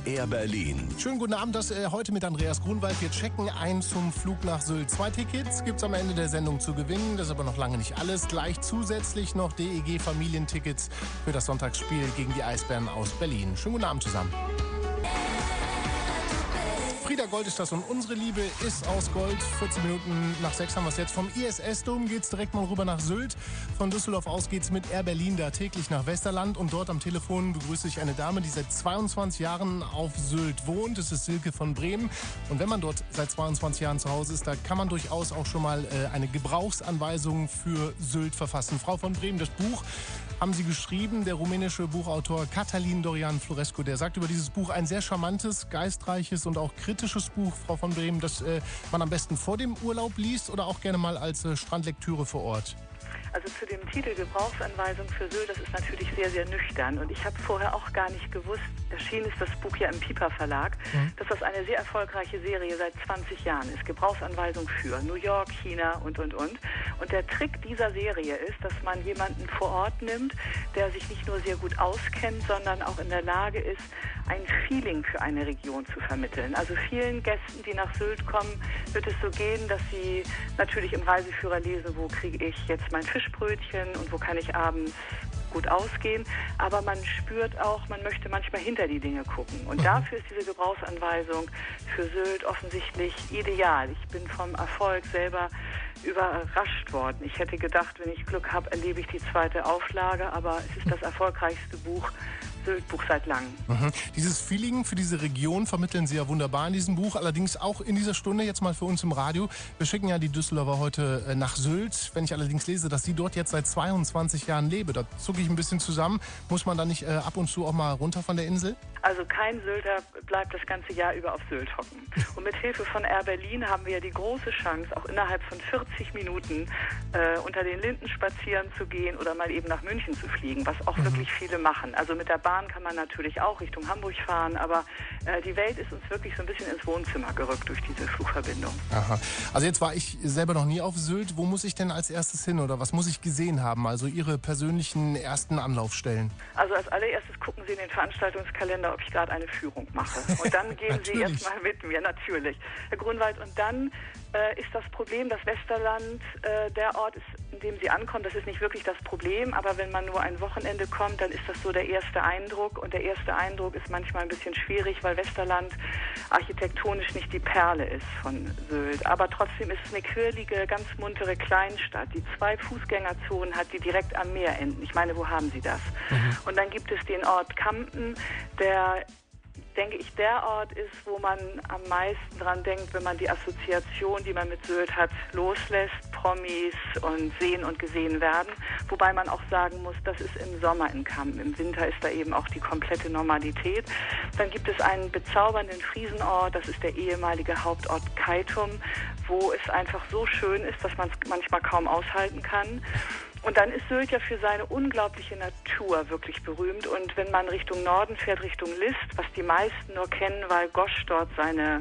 Air Berlin. Schönen guten Abend, das heute mit Andreas Grunwald. Wir checken ein zum Flug nach Sylt. 2 Tickets gibt's am Ende der Sendung zu gewinnen. Das ist aber noch lange nicht alles. Gleich zusätzlich noch DEG-Familientickets für das Sonntagsspiel gegen die Eisbären aus Berlin. Schönen guten Abend zusammen. Frieda Gold ist das und unsere Liebe ist aus Gold. 14 Minuten nach 6 haben wir es jetzt. Vom ISS-Dom geht's direkt mal rüber nach Sylt. Von Düsseldorf aus geht's mit Air Berlin da täglich nach Westerland. Und dort am Telefon begrüße ich eine Dame, die seit 22 Jahren auf Sylt wohnt. Das ist Silke von Bremen. Und wenn man dort seit 22 Jahren zu Hause ist, da kann man durchaus auch schon mal eine Gebrauchsanweisung für Sylt verfassen. Frau von Bremen, das Buch haben Sie geschrieben, der rumänische Buchautor Cătălin Dorian Florescu. Der sagt über dieses Buch ein sehr charmantes, geistreiches und auch kritisches Buch, Frau von Bremen, das man am besten vor dem Urlaub liest oder auch gerne mal als Strandlektüre vor Ort. Also zu dem Titel Gebrauchsanweisung für Sylt, das ist natürlich sehr, sehr nüchtern. Und ich habe vorher auch gar nicht gewusst, erschienen ist das Buch ja im Piper Verlag, dass das eine sehr erfolgreiche Serie seit 20 Jahren ist. Gebrauchsanweisung für New York, China und. Und der Trick dieser Serie ist, dass man jemanden vor Ort nimmt, der sich nicht nur sehr gut auskennt, sondern auch in der Lage ist, ein Feeling für eine Region zu vermitteln. Also vielen Gästen, die nach Sylt kommen, wird es so gehen, dass sie natürlich im Reiseführer lesen, wo kriege ich jetzt mein Fischbrötchen und wo kann ich abends gut ausgehen. Aber man spürt auch, man möchte manchmal hinter die Dinge gucken. Und dafür ist diese Gebrauchsanweisung für Sylt offensichtlich ideal. Ich bin vom Erfolg selber überrascht worden. Ich hätte gedacht, wenn ich Glück habe, erlebe ich die 2. Auflage, aber es ist das erfolgreichste Sylt-Buch seit langem. Dieses Feeling für diese Region vermitteln Sie ja wunderbar in diesem Buch, allerdings auch in dieser Stunde jetzt mal für uns im Radio. Wir schicken ja die Düsseldorfer heute nach Sylt. Wenn ich allerdings lese, dass sie dort jetzt seit 22 Jahren lebe, da zucke ich ein bisschen zusammen. Muss man da nicht ab und zu auch mal runter von der Insel? Also kein Sylter bleibt das ganze Jahr über auf Sylt hocken. Und mit Hilfe von Air Berlin haben wir ja die große Chance, auch innerhalb von 40 Minuten unter den Linden spazieren zu gehen oder mal eben nach München zu fliegen, was auch wirklich viele machen. Also mit der Bahn kann man natürlich auch Richtung Hamburg fahren, aber die Welt ist uns wirklich so ein bisschen ins Wohnzimmer gerückt durch diese Flugverbindung. Aha. Also jetzt war ich selber noch nie auf Sylt. Wo muss ich denn als erstes hin oder was muss ich gesehen haben? Also Ihre persönlichen ersten Anlaufstellen. Also als allererstes gucken Sie in den Veranstaltungskalender, ob ich gerade eine Führung mache. Und dann gehen Sie erstmal mit mir, natürlich. Herr Grunwald, und dann ist das Problem, dass Westerland der Ort ist, in dem Sie ankommen. Das ist nicht wirklich das Problem, aber wenn man nur ein Wochenende kommt, dann ist das so der erste Eindruck. Und der erste Eindruck ist manchmal ein bisschen schwierig, weil Westerland architektonisch nicht die Perle ist von Sylt. Aber trotzdem ist es eine quirlige, ganz muntere Kleinstadt, die 2 Fußgängerzonen hat, die direkt am Meer enden. Ich meine, wo haben Sie das? Und dann gibt es den Ort Kampen, der, denke ich, der Ort ist, wo man am meisten dran denkt, wenn man die Assoziation, die man mit Sylt hat, loslässt. Promis und sehen und gesehen werden. Wobei man auch sagen muss, das ist im Sommer in Kampen. Im Winter ist da eben auch die komplette Normalität. Dann gibt es einen bezaubernden Friesenort, das ist der ehemalige Hauptort Keitum, wo es einfach so schön ist, dass man es manchmal kaum aushalten kann. Und dann ist Sylt ja für seine unglaubliche Natur wirklich berühmt. Und wenn man Richtung Norden fährt, Richtung List, was die meisten nur kennen, weil Gosch dort seine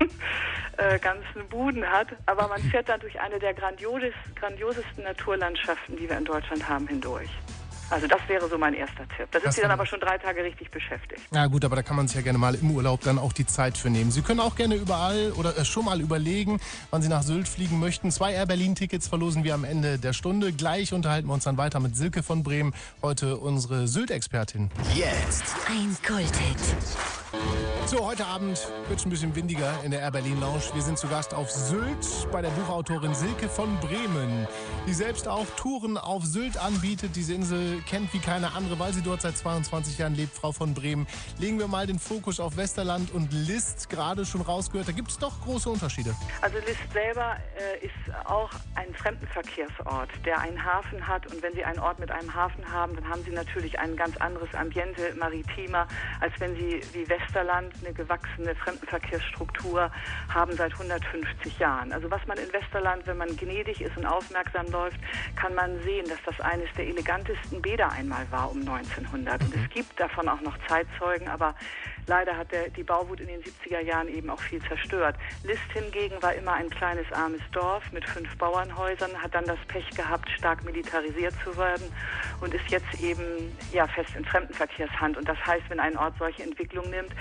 ganzen Buden hat, aber man fährt dann durch eine der grandiosesten Naturlandschaften, die wir in Deutschland haben, hindurch. Also das wäre so mein erster Tipp. Da sind Sie dann aber schon 3 Tage richtig beschäftigt. Na gut, aber da kann man sich ja gerne mal im Urlaub dann auch die Zeit für nehmen. Sie können auch gerne überall oder schon mal überlegen, wann Sie nach Sylt fliegen möchten. 2 Air Berlin-Tickets verlosen wir am Ende der Stunde. Gleich unterhalten wir uns dann weiter mit Silke von Bremen, heute unsere Sylt-Expertin. Jetzt ein Kulthit. So, heute Abend wird es ein bisschen windiger in der Air Berlin Lounge. Wir sind zu Gast auf Sylt bei der Buchautorin Silke von Bremen, die selbst auch Touren auf Sylt anbietet. Diese Insel kennt wie keine andere, weil sie dort seit 22 Jahren lebt, Frau von Bremen. Legen wir mal den Fokus auf Westerland und List, gerade schon rausgehört. Da gibt es doch große Unterschiede. Also List selber ist auch ein Fremdenverkehrsort, der einen Hafen hat. Und wenn Sie einen Ort mit einem Hafen haben, dann haben Sie natürlich ein ganz anderes Ambiente, maritimer, als wenn Sie wie Westerland eine gewachsene Fremdenverkehrsstruktur haben seit 150 Jahren. Also was man in Westerland, wenn man gnädig ist und aufmerksam läuft, kann man sehen, dass das eines der elegantesten Bäder einmal war um 1900. Und es gibt davon auch noch Zeitzeugen, aber leider hat die Bauwut in den 70er Jahren eben auch viel zerstört. List hingegen war immer ein kleines, armes Dorf mit 5 Bauernhäusern, hat dann das Pech gehabt, stark militarisiert zu werden und ist jetzt eben fest in Fremdenverkehrshand. Und das heißt, wenn ein Ort solche Entwicklung nimmt, dann sieht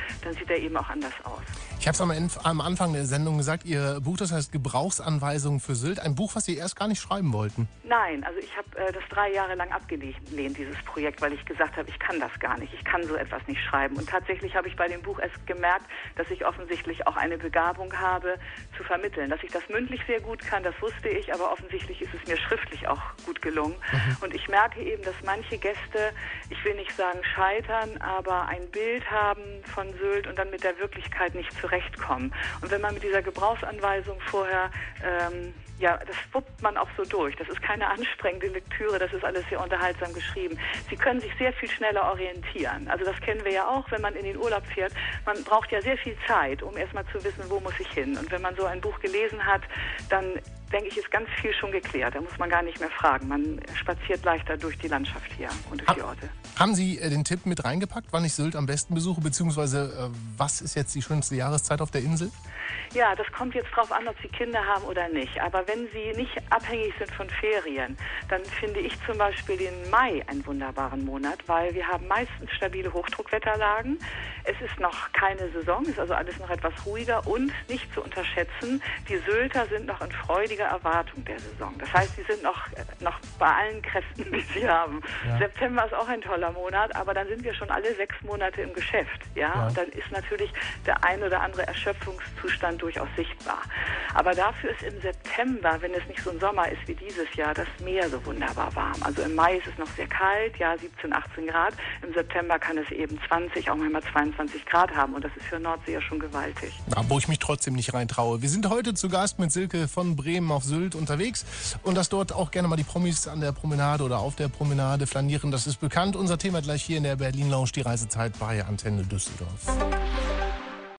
der eben auch anders aus. Ich habe es am Anfang der Sendung gesagt, Ihr Buch, das heißt Gebrauchsanweisungen für Sylt. Ein Buch, was Sie erst gar nicht schreiben wollten. Nein, also ich habe das 3 Jahre lang abgelehnt, dieses Projekt, weil ich gesagt habe, ich kann das gar nicht. Ich kann so etwas nicht schreiben. Und tatsächlich habe ich bei dem Buch erst gemerkt, dass ich offensichtlich auch eine Begabung habe, zu vermitteln. Dass ich das mündlich sehr gut kann, das wusste ich, aber offensichtlich ist es mir schriftlich auch gut gelungen. Und ich merke eben, dass manche Gäste, ich will nicht sagen scheitern, aber ein Bild haben von Sylt und dann mit der Wirklichkeit nicht zurechtkommen. Und wenn man mit dieser Gebrauchsanweisung vorher, das wuppt man auch so durch. Das ist keine anstrengende Lektüre, das ist alles sehr unterhaltsam geschrieben. Sie können sich sehr viel schneller orientieren. Also das kennen wir ja auch, wenn man in den Urlaub fährt. Man braucht ja sehr viel Zeit, um erstmal zu wissen, wo muss ich hin. Und wenn man so ein Buch gelesen hat, dann denke ich, ist ganz viel schon geklärt. Da muss man gar nicht mehr fragen. Man spaziert leichter durch die Landschaft hier und durch die Orte. Haben Sie den Tipp mit reingepackt, wann ich Sylt am besten besuche, beziehungsweise was ist jetzt die schönste Jahreszeit auf der Insel? Ja, das kommt jetzt drauf an, ob Sie Kinder haben oder nicht. Aber wenn Sie nicht abhängig sind von Ferien, dann finde ich zum Beispiel den Mai einen wunderbaren Monat, weil wir haben meistens stabile Hochdruckwetterlagen. Es ist noch keine Saison, ist also alles noch etwas ruhiger und nicht zu unterschätzen, die Sylter sind noch in freudiger Erwartung der Saison. Das heißt, sie sind noch bei allen Kräften, die sie haben. Ja. September ist auch ein toller Monat, aber dann sind wir schon alle 6 Monate im Geschäft. Ja? Und dann ist natürlich der ein oder andere Erschöpfungszustand durchaus sichtbar. Aber dafür ist im September, wenn es nicht so ein Sommer ist wie dieses Jahr, das Meer so wunderbar warm. Also im Mai ist es noch sehr kalt, 17, 18 Grad. Im September kann es eben 20, auch manchmal 22 Grad haben. Und das ist für Nordsee ja schon gewaltig. Ja, wo ich mich trotzdem nicht reintraue. Wir sind heute zu Gast mit Silke von Bremen auf Sylt unterwegs. Und dass dort auch gerne mal die Promis an der Promenade oder auf der Promenade flanieren, das ist bekannt. Unser Thema gleich hier in der Berlin Lounge, die Reisezeit bei Antenne Düsseldorf.